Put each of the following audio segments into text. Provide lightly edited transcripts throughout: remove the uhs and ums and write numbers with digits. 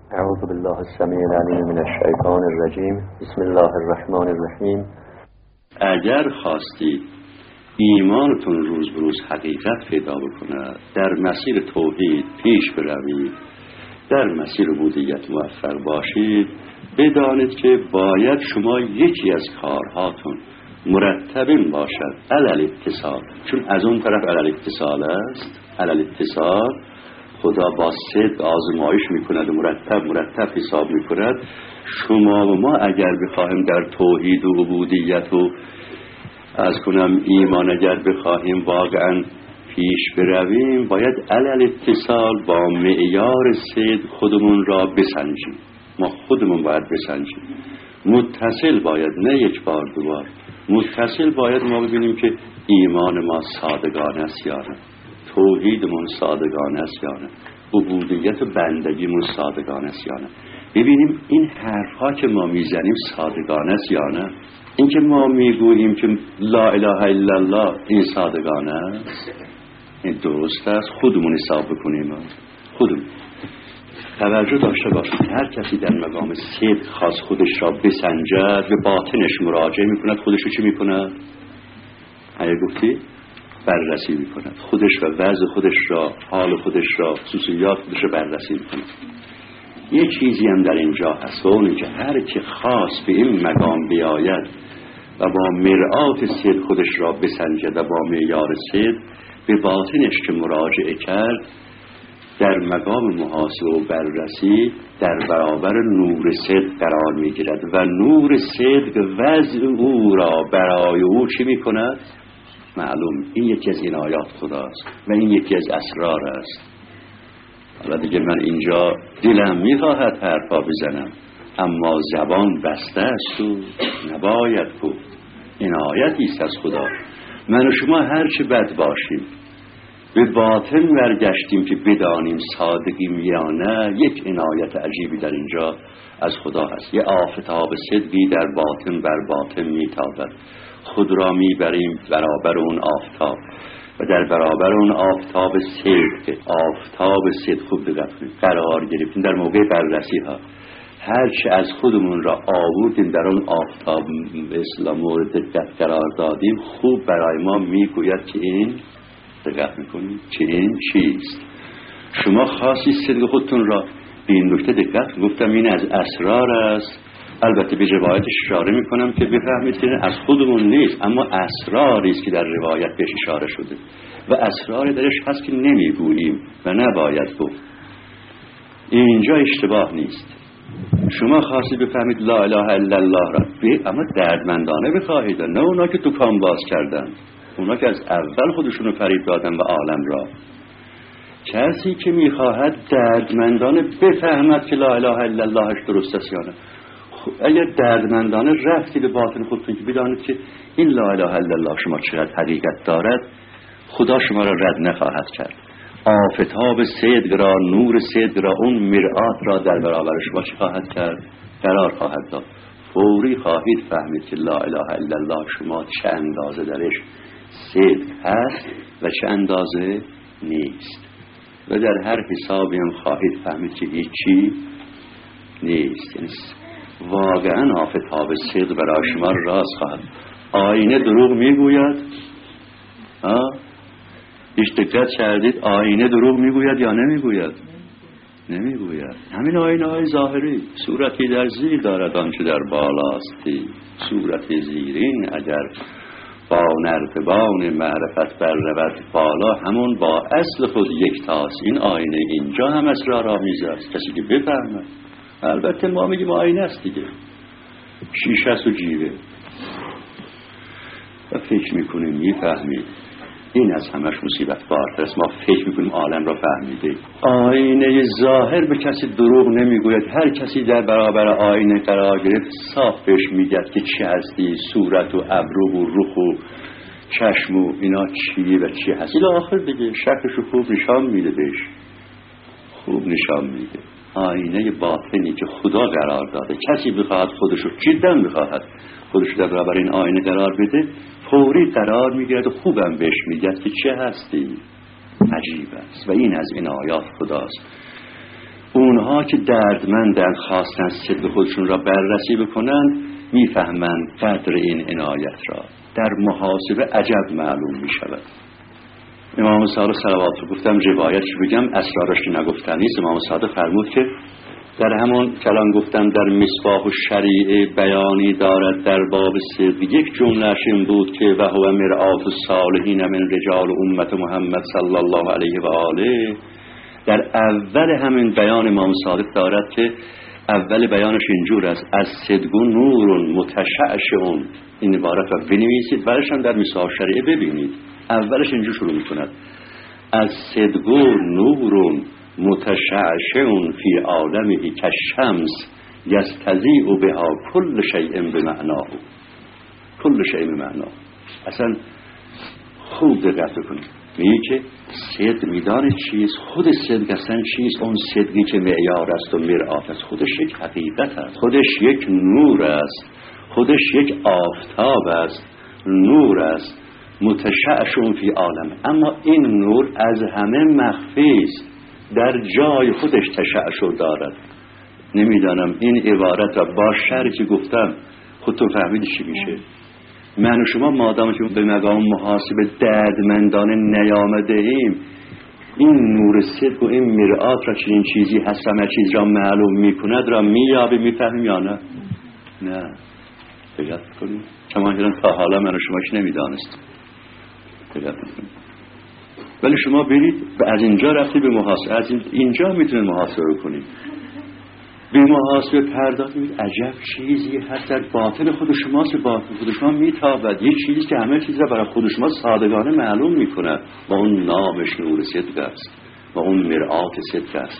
اعوذ بالله السمیع العلیم من الشیطان الرجیم. بسم الله الرحمن الرحیم. اگر خواستید ایمانتون روز به روز حقیقت پیدا بکند، در مسیر توحید پیش بروید، در مسیر عبودیت موفق باشید، بدانید که باید شما یکی از کارهاتون مرتب باشد علل اتصال. چون از اون طرف علل اتصال است. علل اتصال خدا با صدق آزمایش میکند و مرتب حساب میکند. شما و ما اگر بخواهیم در توحید و عبودیت و از کنم ایمان اگر بخواهیم واقعا پیش برویم، باید علل اتصال با معیار صدق خودمون را بسنجیم. ما خودمون باید بسنجیم. متصل باید، نه یک بار دو بار، متصل باید ما ببینیم که ایمان ما صادقانه است یا نه، توحیدمون صادقانه است یا نه، عبودیت و بندگیمون صادقانه است یا نه. ببینیم این حرفها که ما میزنیم صادقانه است یا نه. این که ما میگوییم که لا اله الا الله، این صادقانه است، این درست است. خودمون حساب بکنیم، خودمون توجه داشته باشید. هر کسی در مقام صدق خواست خودش را بسنجد، به باطنش مراجعه میکند. خودش رو چی میکند؟ اگه گفتی بررسی میکند. خودش و وضع خودش را، حال خودش را، خصوصیات خودش را بررسی میکند. یه چیزی هم در اینجا هست، اونه که هر که خواست به این مقام بیاید و با مرآت صدق خودش را بسنجد و با معیار صدق به باطنش که مراجعه کرد، در مقام محاسبه و بررسی در برابر نور صدق قرار میگیرد و نور صدق وضع او را برای او چی میکند؟ معلوم. این یکی از عنایات خداست و این یکی از اسرار است. حالا دیگه من اینجا دلم میخواهد حرفا بزنم، اما زبان بسته است و نباید گفت. عنایتی است از خدا. من و شما هرچه بد باشیم به باطن برگشتیم که بدانیم صادقیم یا نه، یک عنایت عجیبی در اینجا از خدا هست. یه آفتاب صدقی در باطن بر باطن میتابد. خود را میبریم برابر اون آفتاب و در برابر اون آفتاب صدق خوب دقت کنید قرار گرفتیم. در موقع بررسی ها هرچه از خودمون را آوردیم در اون آفتاب اسلام مورد دقت قرار دادیم، خوب برای ما میگوید که این دقت میکنید که این چیست. شما خاصی صدق خودتون را به این نکته دقت. گفتم این از اسرار است. البته به روایتش اشاره میکنم که بفهمید که از خودمون نیست، اما اسراری است که در روایت بهش اشاره شده و اسرار درش هست که نمیگوییم و نباید گفت. اینجا اشتباه نیست. شما خواستید بفهمید لا اله الا الله را، اما دردمندانه بخواهید، نه اونا که دکان باز کردن، اونا که از اول خودشونو فریب دادن و عالم را. کسی که میخواهد دردمندانه بفهمد که لا اله الا اللهش درست است یا نه، اگر دردمندانه رفتید به باطن خودتون که بدانید که این لا اله الا الله شما چقدر حقیقت دارد، خدا شما را رد نخواهد کرد. آفتاب صدق را، نور صدق را، اون مرآت را در برابر شما چه خواهد کرد؟ قرار خواهد داد. فوری خواهید فهمید که لا اله الا الله شما چه اندازه درش صدق هست و چه اندازه نیست، و در هر حسابی هم خواهید فهمید که هیچی نیست. یعنی واقعا آفتاب صدق برای شما راست خواهد. آینه دروغ میگوید؟ هیچ دقت کردید آینه دروغ میگوید یا نمیگوید؟ نمیگوید. همین آینه های ظاهری صورتی در زیر دارد آنچه در بالاستی، صورتی زیرین اگر با نردبان معرفت بر رود بالا، همون با اصل خود یک تاست. این آینه اینجا هم اسرارآمیز است، کسی که بفهمه. البته ما میگیم آینه است دیگه، شیشه است و جیوه و فکر میکنیم میفهمید. این از همش مصیبت بارتر است. ما فکر میکنیم عالم را فهمیده. آینه ظاهر به کسی دروغ نمیگوید. هر کسی در برابر آینه قرار گرفت صاف بهش میگد که چی هستی، صورت و ابرو و رخ و چشم و اینا چیه و چی هستی. آخر دیگه شکلشو خوب نشان میده، بهش خوب نشان میده. آینه باطنی که خدا قرار داده. کسی بخواهد خودشو جدا بخواهد خودشو در برابر این آینه قرار بده، فوری قرار میگیرد و خوبم بهش میگه که چه هستی. عجیب است و این از عنایات خداست. اونها که دردمندن خواستن صدق خودشون را بررسی بکنن میفهمند قدر این عنایت را. در محاسبه عجب معلوم می شود. امام صادق صلوات رو گفتم روایتش بگم، اسرارش نگفتن نیست. امام صادق فرمود که در همون کلام گفتم در مصباح الشریعه بیانی دارد در باب صدق، یک جمله‌اش این بود که و هو مرآت الصالحین من رجال امت محمد صلی الله علیه و آله. در اول همین بیان امام صادق دارد که اول بیانش اینجور است: از صدق نور متشعشع. این عبارت را بنویسید، بعدش هم در مصباح الشریعه ببینید. اولش اینجور شروع می‌کند: از صدق نور متشعشع فی عالمه کالشمس یستضیء بها کل شیء بمعناه. کل شیء بمعناه. اصلا خوب دقت کنید. میگه که صدق میدانه چیست؟ خود صدق اصلا چیست؟ اون صدقی که معیار است و مرآت است، خودش یک حقیقت است، خودش یک نور است، خودش یک آفتاب است، نور است متشعشع فی عالم. اما این نور از همه مخفی است، در جای خودش تشعشع دارد. نمیدانم این عبارت را با شرحی گفتم خودتون فهمیدید چی میشه. من و شما مادام که به مقام محاسبه دردمندانه نیامده ایم، این نور صدق و این مرآت را که این چیزی هست همه چیز را معلوم میکند را میابیم، میفهمیم یا نه؟ نه. بگرد کنیم کما تا حالا من و شما که نمیدانست. بگرد کنیم. ولی شما برید از اینجا رفتی به محاسبه، از اینجا میتونید محاسبه کنید. به محاسبه پرداختید، عجب چیزی هست در باطن خود شماست، باطن خود شما میتابد. یک چیزی که همه چیز را برای خود شما صادقانه معلوم میکند. با اون نامش نور صدق است، با اون مرآت صدق است.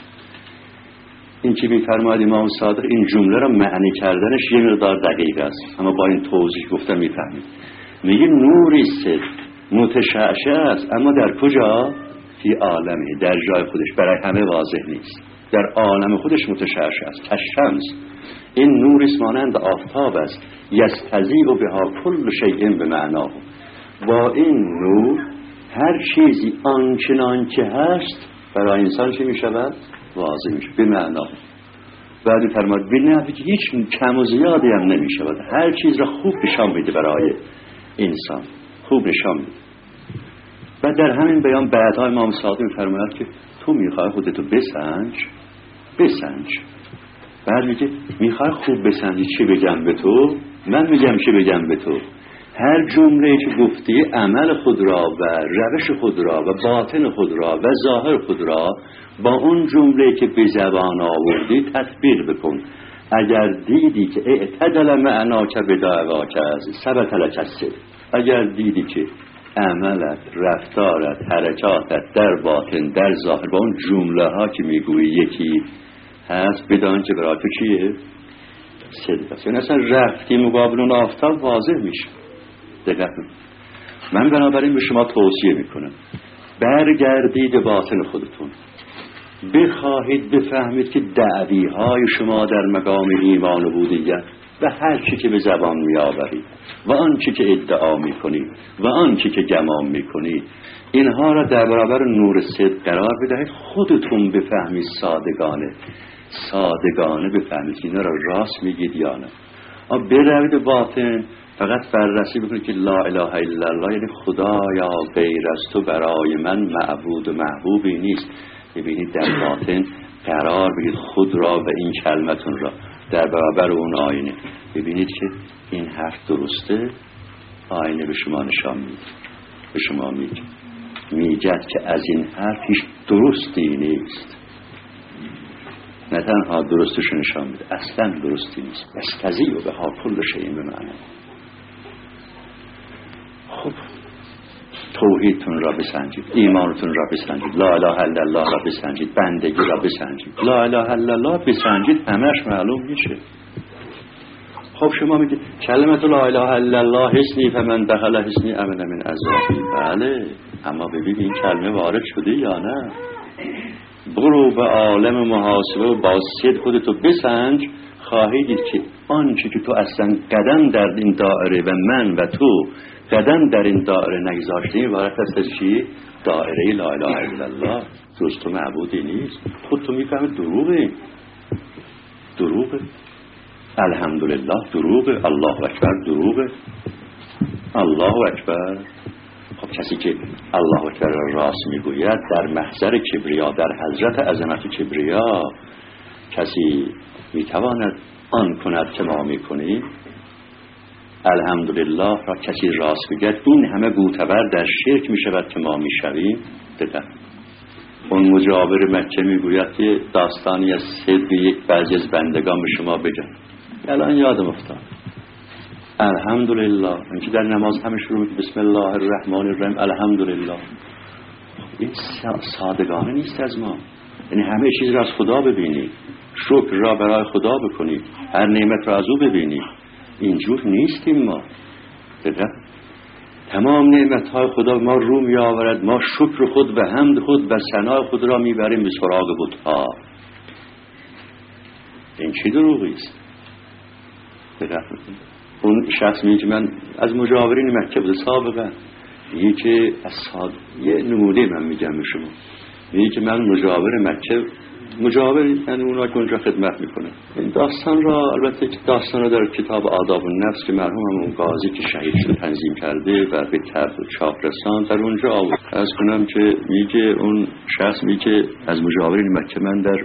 این که میفرماید امام صادق، این جمله را معنی کردنش یه مقدار دقیق است، اما با این توضیح گفتم میفهمید. میگه نوری صدق متشعشع است، اما در کجا؟ فی عالمه، در جای خودش، برای همه واضح نیست، در عالم خودش متشعشع است. کالشمس، این نور مانند آفتاب است. یستضیء بها کل شیء بمعناه. با این نور هر چیزی آنچنان که هست برای انسان چه می شود؟ واضح می شود، به معنا. بعد فرمود بنابراین که هیچ کم و زیادی هم نمی شود، هر چیز را خوب نشان میده برای انسان، خوب نشان میده. و در همین بیان بعدها امام صادق می‌فرماید که تو میخوای خودتو بسنج. بعد میگه میخوای خوب بسنجی چی بگم به تو؟ من میگم چی بگم به تو. هر جمله که گفتی عمل خود را و روش خود را و باطن خود را و ظاهر خود را با اون جمله که به زبان آوردی تطبیق بکن. اگر دیدی که اعتدل معنا که بدعوا که ثبت لک الصدق، اگر دیدی که عملت، رفتارت، حرکاتت در باطن در ظاهر با اون جمله ها که میگویی یکی هست، بدان که برای تو چیه؟ صدق است. یعنی اصلا رفتی مقابل اون آفتاب واضح میشه. دقیقا من بنابراین به شما توصیه میکنم برگردید به باطن خودتون، بخواهید بفهمید که دعوی های شما در مقام ایمان و بودیت و هر چی که به زبان می آورید و آن چی که ادعا می کنید و آن چی که گمان می کنید، اینها را در برابر نور صدق قرار بدهید. خودتون بفهمید، صادقانه بفهمید اینا را راست میگید یا نه. بروید باطن، فقط بررسی بکنید که لا اله الا الله، یعنی خدایا غیر از تو برای من معبود و محبوبی نیست. ببینید در باطن قرار بگید خود را و این کلمتون را در برابر اون آینه. ببینید که این حرف درسته، آینه به شما نشان میده، به شما میگد که از این حرف هیچ درستی نیست. نه تنها درستش نشان میده، اصلا درستی نیست. یستضیء بها کل شیء بمعناه. خب توحیدتون را بسنجید، ایمانتون را بسنجید، لا اله الا الله را بسنجید، بندگی را بسنجید. لا اله الا الله بسنجید همش معلوم میشه. خب شما میگید کلمت لا اله الا الله حسنی فمن دخل حسنی امن من عذابی. بله، اما ببین این کلمه وارد شده یا نه. برو به عالم محاسبه و با صدق خودتو بسنج، خواهید دید که آنچه که تو اصلا قدم در این دایره و من و تو قدم در این دایره نگذاشتیم عبارت است از چی؟ دایره لا اله الا الله. جز تو معبودی نیست. خود تو میفهمه دروغه. الحمدلله دروغه. الله اکبر دروغه. الله اکبر. خب کسی که الله اکبر را راست میگوید در محضر کبریا، در حضرت عظمت کبریا کسی میتواند آن کند که ما میکنیم؟ الحمدلله را کسی راست بگید این همه گوتبر در شرک میشود که ما میشویم. دیدن اون مجاور مکه میگوید که داستانی از صدق یک بعضی از بندگان به شما بگم. الان یادم افتاد. الحمدلله اینکه در نماز همه شروع میکنه بسم الله الرحمن الرحیم الحمدلله. این سادگانه نیست از ما. یعنی همه چیز را از خدا ببینید، شکر را برای خدا بکنید، هر نعمت را از او ببینید. اینجور نیستیم ما. تمام نعمت های خدا ما رو می آورد، ما شکر خود و حمد خود و ثنا خود را می بریم به سراغ بت‌ها. این چی دروغی است؟ اون شخص میگه که من از مجاورین مکه بوده سابقا، میگه که یه نمونه من میگم به شما، میگه که من مجاور مکه، مجاور یعنی اونا که اونجا خدمت میکنه. این داستان را البته داستان را در کتاب آداب النفس که مرحوم اون قاضی که شهید شده تنظیم کرده و به چاپ رساند در اونجا آورد. عرض کنم که میگه اون شخص میگه از مجاورین مکه من در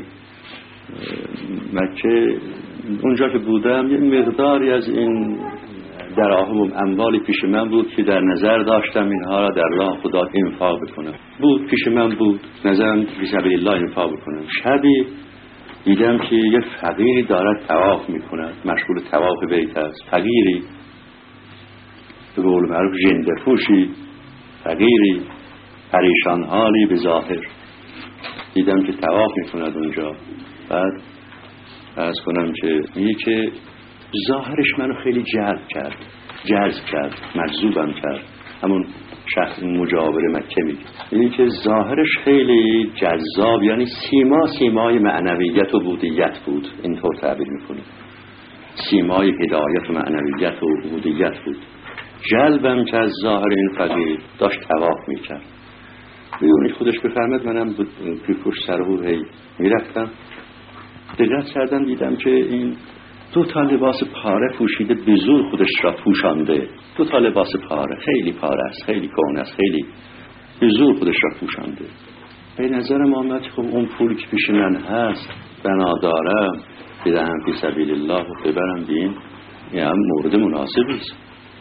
مکه اونجا که بودم یه مقداری از این دراهم و اموالی پیش من بود که در نظر داشتم اینها را در راه خدا انفاق بکنم. بود پیش من بود، نظرم فی سبیل الله انفاق بکنم. شبی دیدم که یه فقیری دارد طواف میکند، مشغول طواف بیت است. فقیری به قول معروف ژنده پوشی، فقیری پریشان حالی به ظاهر دیدم که طواف میکند اونجا. بعد عرض کنم که میگه که ظاهرش منو خیلی جذب کرد، مجذوبم کرد. همون شخص مجاور مکه میگه که ظاهرش خیلی جذاب، یعنی سیمای معنویت و بودیت بود، اینطور تعبیر میکنه. سیمای هدایت و معنویت و بودیت بود. جذبم که از ظاهر این فقیر داشت طواف میکرد. بیونی خودش بفهمد منم پشت سر او میرفتم. دقت کردم دیدم که این 2 تا لباس پاره پوشیده به زور خودش را پوشانده. 2 تا لباس پاره، خیلی پاره است، خیلی کهنه است، خیلی به زور خودش را پوشانده. به نظرم آمد خب اون پولی که پیش من هست بنا دارم بدهم فی سبیل الله و ببرم بین، یعنی مورد مناسبی است.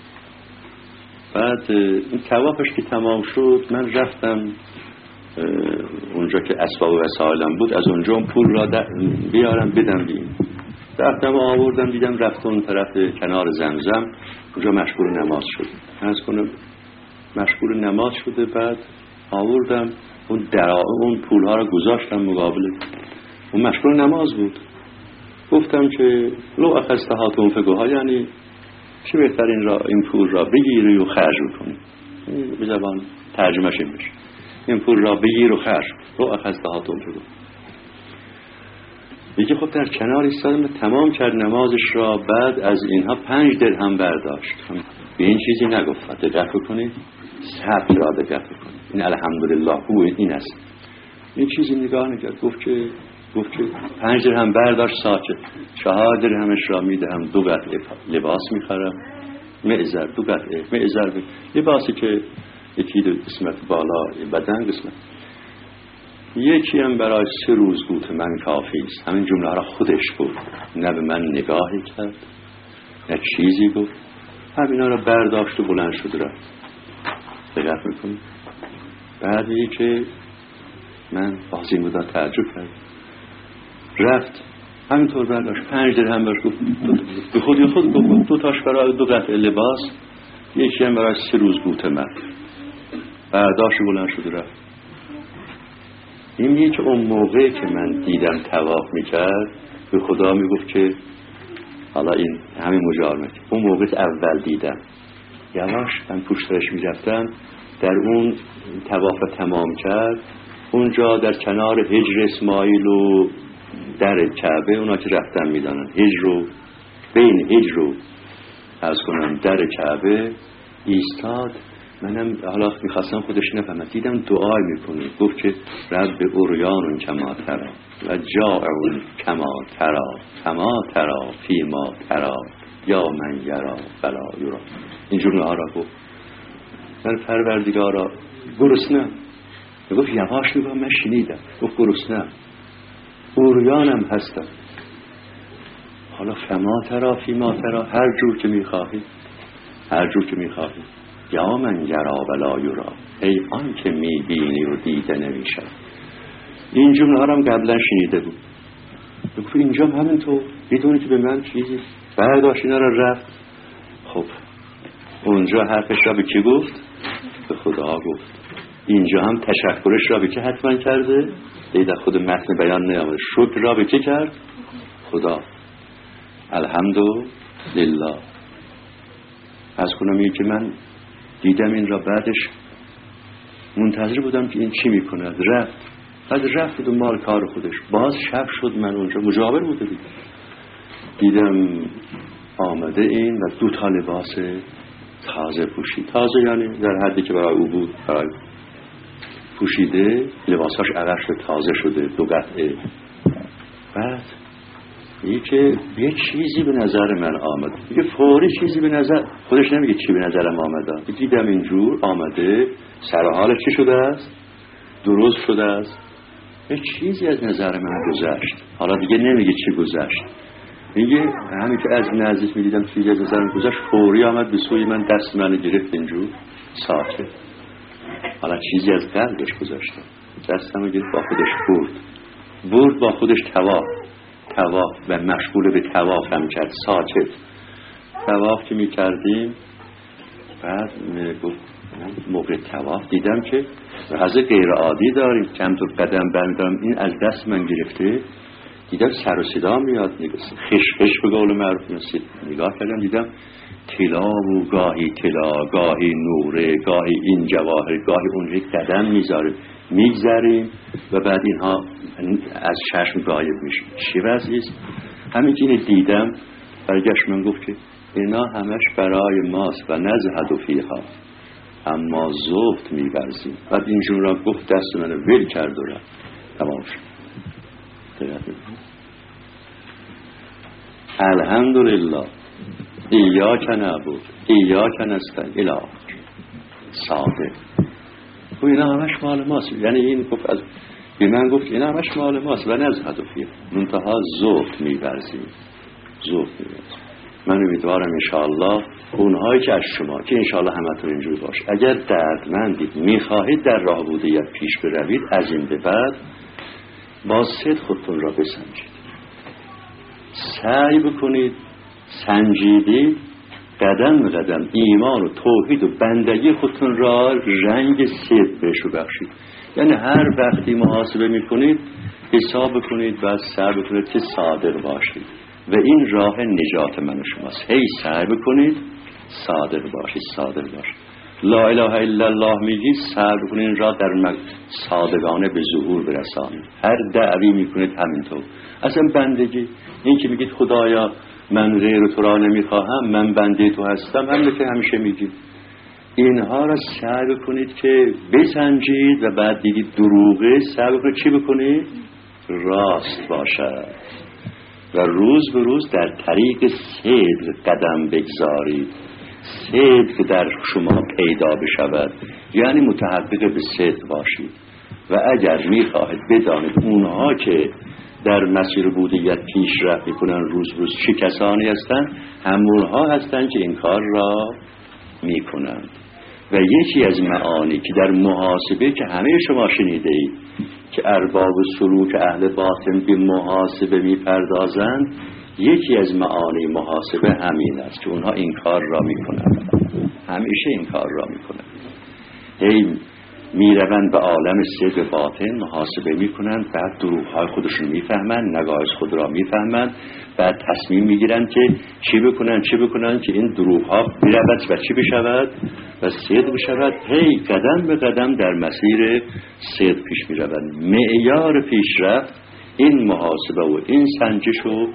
بعد این طوافش که تمام شد من رفتم اونجا که اسباب و وسایلم بود، از اونجا اون پول را بیارم بدم بین. رفتم و آوردم، دیدم رفت اون طرف کنار زمزم، اونجا مشغول نماز شد. از کنم مشغول نماز شده. بعد آوردم اون پولها را گذاشتم مقابل اون مشغول نماز بود. گفتم که لو اخذتها تنفقها، یعنی چه بهتر این پول را بگیری و خرج بکنی. به زبان ترجمهش این بشه، این پول را بگیر و خرج. لو اخذتها تنفقها. یکی خب در کنار ایستادم تمام کرد نمازش را. بعد از اینها 5 درهم برداشت. به این چیزی نگفت. دقت کنید، ثبت را دقت کنید. این الحمدلله هو این است. این چیزی نگاه نکرد. گفت که 5 درهم برداشت ساکت. 4 درهمش را میدهم 2 قطعه لباس میخرم، معذر 2 قطعه معذر لباسی که یکی دو قسمت بالا بدن قسمت، یکی هم برای 3 روز قوت من کافی است. همین جمله را خودش گفت، نه به من نگاهی کرد نه چیزی گفت. همینا را برداشت و بلند شد رفت. دقت میکنی؟ بعدی که من بازی مدت تعجب کرد، رفت همینطور برداشت 5 درهم برش گفت. به خودی خود گفت 2 تاش برای 2 قطعه لباس، یکی هم برای 3 روز قوت من. برداشت بلند شد رفت. این میگه که اون موقع که من دیدم طواف میکرد به خدا میگفت که حالا این همین مجارمت، اون موقع اول دیدم یواش من پشتش میرفتم، در اون طواف تمام کرد اونجا در کنار حجر اسماعیل و در کعبه، اونا که رفتن میدانن هجر رو بین هجر رو از کنم در کعبه ایستاد. منم حالا میخواستم خودش نفهمه، دیدم دعای میکنه، گفت که رب اوریان کما ترا و جائعون کما ترا فما ترا فیما ترا یا من یرا بلا یرا. این جمله ها را گفت. من پروردگارا گرسنه. گفت یواش بگو، من شنیدم. گفت گرسنه، اوریانم هستم. حالا فما ترا فیما ترا، هر جور که میخواهی، هر جور که میخواهی. یا من یرا بلا یرا، ای آن که میبینی و دیده نمیشه. این جمله ها هم قبلا شنیده بود. گفت اینجا هم همینطور، بدونی که به من چیزی برداشت اینا رو رفت. خب اونجا حرفش را به کی گفت؟ به خدا گفت. اینجا هم تشکرش را به کی حتما کرده؟ در خود متن بیان نیامده. شکر را به کی کرد؟ خدا. الحمدلله. از کنم که من دیدم این را، بعدش منتظر بودم که این چی میکنه. رفت. بعد رفت و مال کار خودش. باز شب شد، من اونجا مجاور بوده دیدم آمده این و 2 تا لباس تازه پوشید. تازه یعنی در حدی که برای او بود، برای پوشیده. لباساش عرق شده، تازه شده، 2 قطعه. بعد میگه که یه چیزی به نظر من آمد. میگه فوری چیزی به نظر، خودش نمیگه چی به نظرم آمده. دیدم اینجور آمده، سر حالش چی شده است؟ درست شده است. یه چیزی از نظر من گذشت. حالا دیگه نمیگه چی گذشت، میگه همین که از نزدیک میدیدم چیزی از نظرم گذشت، فوری آمد به سوی من، دست منو گرفت اینجور ساکت. حالا چیزی از قلبش گذاشته، دستمو گرفت با خودش برد با خودش طواف و مشغول به طواف هم کرد. ساکت طواف که میکردیم، بعد گفت موقع طواف دیدم که حضرت غیر عادی داریم، چند تا قدم برمیدارم، این از دست من گرفته. دیدم سر و صدا میاد، خش به قول معروف میاد. نگاه کردم دیدم طلا و گاهی طلا، گاهی نوره، گاهی این جواهر، گاهی اون، یک قدم میذاره، میگذریم و بعد اینها از چشم غایب میشه. چی وضعیست؟ همین که اینو دیدم برگشت من گفت که اینا همش برای ماست و نزهد و فیها، اما زهد می‌ورزیم. بعد این جمله را گفت، دست منو ول کرد و رفت. تمام شد. الحمدلله ایاک نعبد ایاک نستعین الی آخر. صادق. و اینا همش مال ماست. یعنی این گفت، از به من گفت اینا همش مال ماست و نزهد و فیها، منتها زهد می‌ورزیم. من امیدوارم انشاءالله اونهایی که از شما که انشاءالله همتون اینجور باشه، اگر دردمندید میخواهید در راه بودیت پیش بروید، از این به بعد با صدق خودتون را بسنجید، سعی بکنید سنجیدید، قدم به قدم ایمان و توحید و بندگی خودتون را رنگ صدق بهش بخشید. یعنی هر وقتی محاسبه میکنید حساب بکنید و سعی بکنید که صادق باشید و این راه نجات من و شماست. هی سعی بکنید صادق باشید. لا اله الا الله میگید، سعی بکنید این راه در صادقانه به ظهور برسانید. هر دعوی میکنید همینطور. اصلا بندگی، این که میگید خدایا من غیر تو را نمیخواهم، من بنده تو هستم، همین که همیشه میگید، اینها را سعی بکنید که بسنجید و بعد دیدید دروغه، سعی بکنید چی بکنید؟ راست باشد و روز به روز در طریق صدق قدم بگذارید. صدق در شما پیدا بشود، یعنی متحقق به صدق باشید. و اگر میخواهید بدانید اونها که در مسیر بودیت پیشرفت میکنن روز روز چه کسانی هستند، همونها هستند که این کار را میکنند. و یکی از معانی که در محاسبه که همه شما شنیده اید که ارباب سلوک اهل باطن به محاسبه میپردازند، یکی از معانی محاسبه همین است که اونها این کار را میکنند، همیشه این کار را میکنند. هی میروند به عالم صدق باطن، محاسبه میکنند، بعد دروغ‌های خودشون میفهمند، نگاهش خود را میفهمند، بعد تصمیم میگیرند که چی بکنند که این دروغ‌ها برود و چی بشود و صدق بشود. هی قدم به قدم در مسیر صدق پیش میروند. معیار پیشرفت این محاسبه و این سنجش و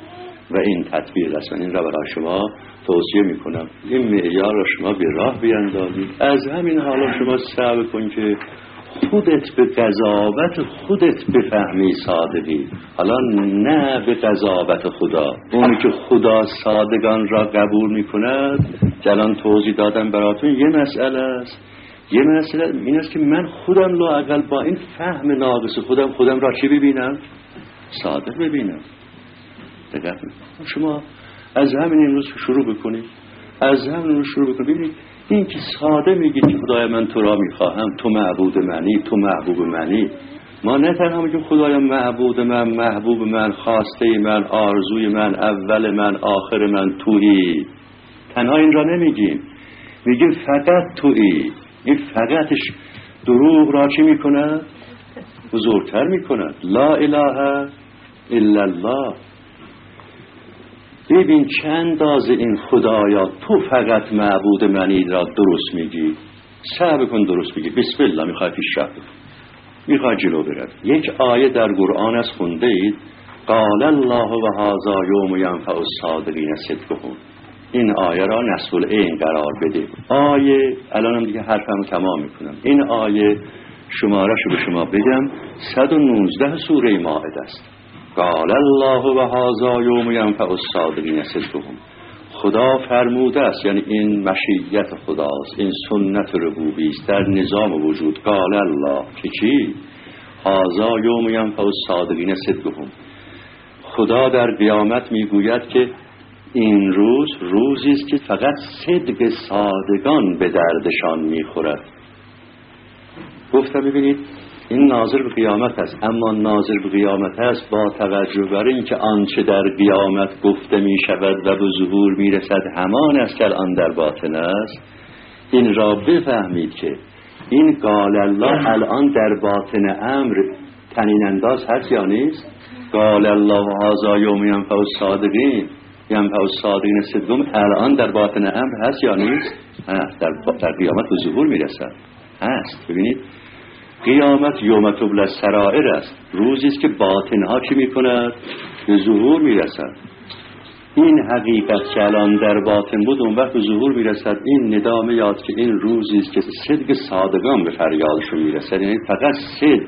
و این تطبیق است. این را برای شما توصیه میکنم، این معیار را شما به راه بیندازید. از همین حالا شما سعی کن که خودت به قضاوت خودت بفهمی صادقی، حالا نه به قضاوت خدا. اونی که خدا صادقان را قبول میکند که الان توضیح دادم براتون یه مسئله است. یه مسئله این است که من خودم لااقل با این فهم ناقص خودم را چی ببینم؟ صادق ببینم. دقیق شما از همین امروز شروع بکنید، از همین امروز شروع بکنید. ببینید این که ساده میگید که خدای من تو را میخواهم، تو معبود منی، تو محبوب منی. ما نه تنها میگیم خدایا معبود من، محبوب من، خواسته من، آرزوی من، اول من، آخر من تویی. تنها این را نمیگیم، میگیم فقط تویی. این فقطش دروغ را چی میکند؟ بزرگتر میکند. لا اله الا الله. ببین چه اندازه این خدایا تو فقط معبود منی را درست میگی. سعی کن درست بگی. بسم الله میخوای پیشرفت کنی، میخوای جلو بروی. یک آیه در قرآن از خونده اید، قال الله و هذا یوم ینفع الصادقین صدقهم. این آیه را نصف العین قرار بده. آیه الانم دیگه حرفمو تمام میکنم. این آیه شماره‌شو به شما بگم 119 سوره مائده است. قال الله و هذا یوم ینفع الصادقین صدقهم. خدا فرموده است، یعنی این مشیت خداست، این سنت ربوبی است در نظام وجود. قال الله که چی؟ هذا یوم ینفع الصادقین صدقهم. خدا در قیامت میگوید که این روز روزی است که فقط صدق صادقان به دردشان میخورد. گفتم ببینید این ناظر به قیامت است، اما ناظر به قیامت است با توجه بر این که آنچه در قیامت گفته می شود و به ظهور می رسد همان است که الان در باطن است. این را بفهمید که این قال الله الان در باطن امر طنین انداز هست یا نیست؟ قال الله هذا یوم ینفع الصادقین ینفع الصادقین صدقهم الان در باطن امر هست یا نیست؟ هست. در قیامت به ظهور می رسد هست. ببینید قیامت یوم تبلی السرائر است، روزی است که باطنها چی میکند؟ به ظهور میرسد. این حقیقت که الان در باطن بود اون وقت به ظهور میرسد. این ندامه یاد که این روزی است که صدق صادقان به فریادشون میرسد، یعنی فقط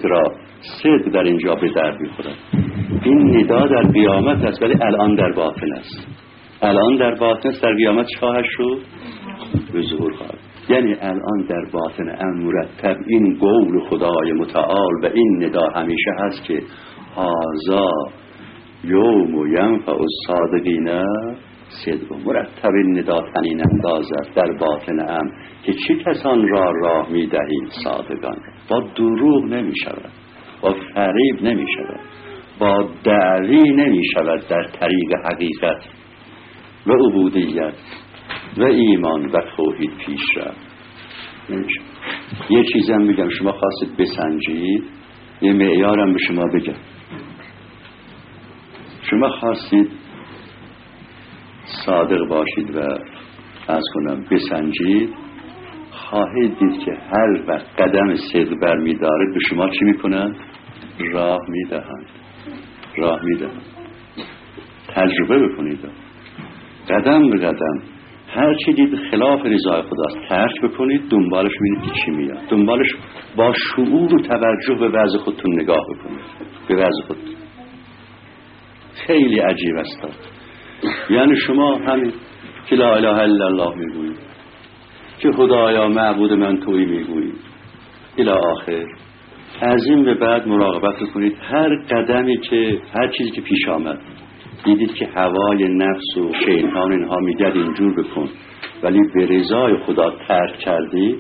صدق در اینجا به درد میخورد. این ندا در قیامت است، ولی الان در باطن است. الان در باطن است، در قیامت چه خواهد شد؟ به ظهور خواهد. یعنی الان در باطن مرتب این قول خدای متعال و این ندا همیشه هست که هذا یوم ینفع الصادقین صدقهم. مرتب این ندا طنین انداز است در باطن که چه کسان را راه میدهید؟ صادقان. با دروغ نمی شود، با فریب نمی شود، با دعوی نمی شود در طریق حقیقت و عبودیت و ایمان و توحید پیش رفت. نمیشه. یه چیزم میگم شما خواستید بسنجید، یه معیارم به شما بگم. شما خواستید صادق باشید و از کنم بسنجید، خواهید دید که هر وقت قدم صدق برمی‌دارید به شما چی میکنن؟ راه میدهند. تجربه بکنید، قدم به قدم هر چی دید خلاف رضای خداست ترک بکنید، دنبالش ببینید که چی میاد. دنبالش با شعور و توجه به وضع خودتون نگاه بکنید، به وضع خودتون. خیلی عجیب است. یعنی شما همین که لا اله الا الله میگویید، که خدایا معبود من تویی میگویید الی آخر. از این به بعد مراقبت کنید هر قدمی که هر چیزی که پیش آمد دیدید که هوای نفس و شیطان اینها میگد اینجور بکن، ولی به رضای خدا ترک کردید،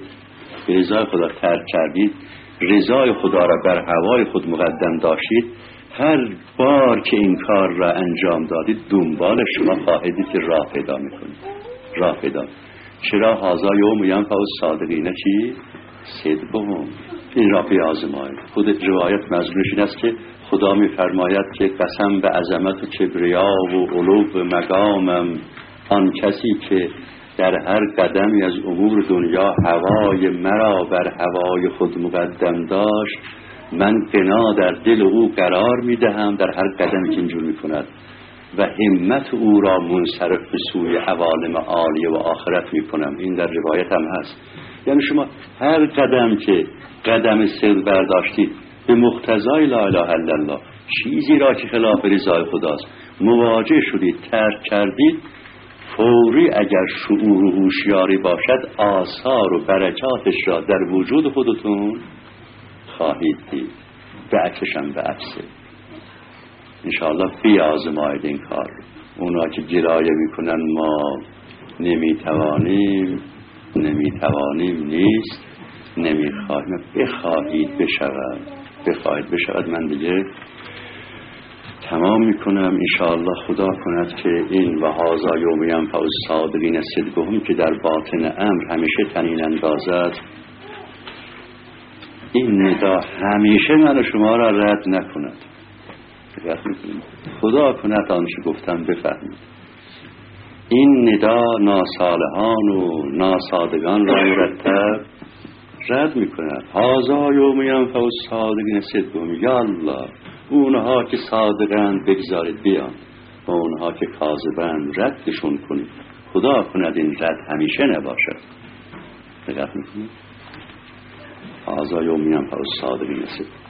رضای خدا را بر هوای خود مقدم داشتید، هر بار که این کار را انجام دادید دنبال شما خواهدید که راه پیدا میکنید. چرا هذا یوم ینفع الصادقین چی؟ صدقهم. این را بیازمایید. خود روایت مضمونش این است که خدا میفرماید که قسم به عظمت و کبریا و علو مقامم، آن کسی که در هر قدمی از امور دنیا هوای مرا بر هوای خود مقدم داشت، من قنا در دل او قرار میدهم در هر قدمی که اینجور میکند. و همت او را منصرف به سوی عوالم عالیه و آخرت میکنم. این در روایت هم هست. یعنی شما هر قدم که قدم صدق برداشتید به مقتضای لا اله الا الله، چیزی را که خلاف رضای خداست مواجه شدید، ترک کردید، فوری اگر شعور و هوشیاری باشد آثار و برکاتش را در وجود خودتون خواهید دید. به عکسشم به عکسه انشاءالله بیازماید این کار. اونا که گرایه میکنن ما نمیتوانیم نیست، نمیخواهیم، بخواهید بشود. من دیگه تمام میکنم. انشاءالله خدا کند که این و هذا یوم ینفع الصادقین صدقهم که در باطن امر همیشه طنین اندازد، این ندا همیشه من و شما را رد نکند. خدا کند آنچه گفتم بفهمید. این ندا ناصالحان و ناصادقان را مرتب رد میکند. هذا یوم ینفع الصادقین صدقهم. یا الله، اونها که صادقند بگذارید بیان و اونها که کاذبند ردشون کنید. خدا کند این رد همیشه نباشد. دقت میکنید؟ هذا یوم ینفع الصادقین صدقهم.